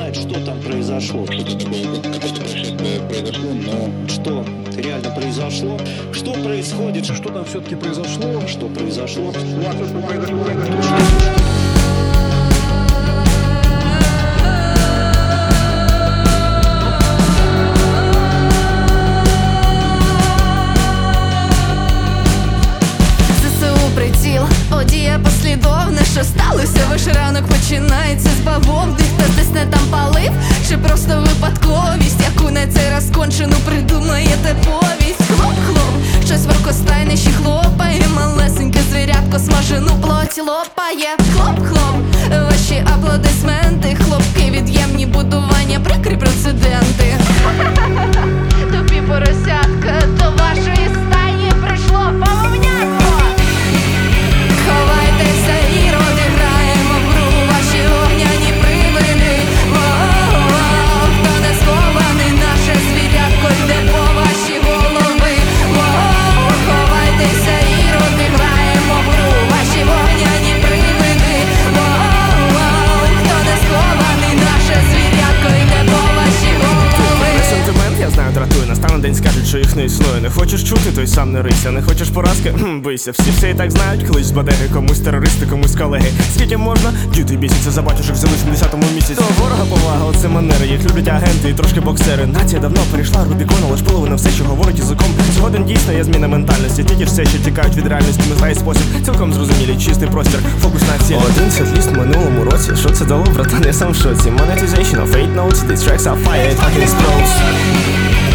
знает, что там произошло. Произошло, но Что реально произошло? Что происходит? что там все-таки произошло? Что произошло? Что произошло? ЗСУ приціл, подія послідовна. Що сталося? Ваш ранок починається з бавовни. Хтось десь не там палив, чи просто випадковість, яку на цей раз кончену придумаєте повість. Хлоп-хлоп, щось в оркостайнищі хлопає. Малесеньке звірятко смажену плоть лопає. Хлоп-хлоп, ваші аплодисменти. Хлопки, від'ємні будування, прикрі прецеденти. Тобі поросятка, до вашої стаї прийшло бавовняко. Ховайтеся, іроди, граємо в гру, ваші огняні привиди. Воу-воу, хто не схований, наше звірятко йде по ваші голови. Воу, ховайтеся, іроди, граємо в гру, ваші огняні привиди. Воу-воу, хто не схований, наше звірятко йде по ваші голови. Сентимент, я знаю, дратує. Настане день, скажуть, що їх не існує. Не хочеш чути, той сам не рися. Не хочеш поразки? Бийся. Всі все і так знають, колись з бадеги, комусь терористи, комусь колеги. Скільки можна? Діти бісяться, забачиш, як взяли в 70-му місяці. До ворога повага, оце манери. Їх люблять агенти і трошки боксери. Нація давно перейшла Рубікон, але ж половина все, що говорить язиком. Згоден дійсно є зміна ментальності. Ті ж все, що тікають від реальності, не знає спосіб. Цілком зрозумілий, чистий простір, фокус на цілі. Один сетліст в минулому році. Що це дало, братан, я сам в шоці. Monetization of 8 notes, these tracks are fire, it fucking explodes.